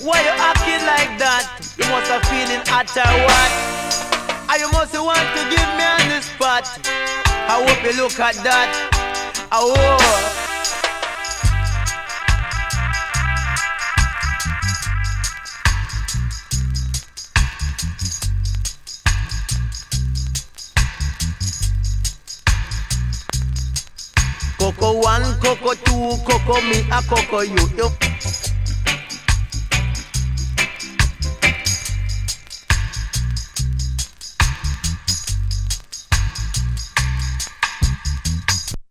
Why you acting like that? You must have feeling hot or what? And you must want to give me on the spot. I hope you look at that. Oh. Coco one, Coco two, Coco me, a Coco you.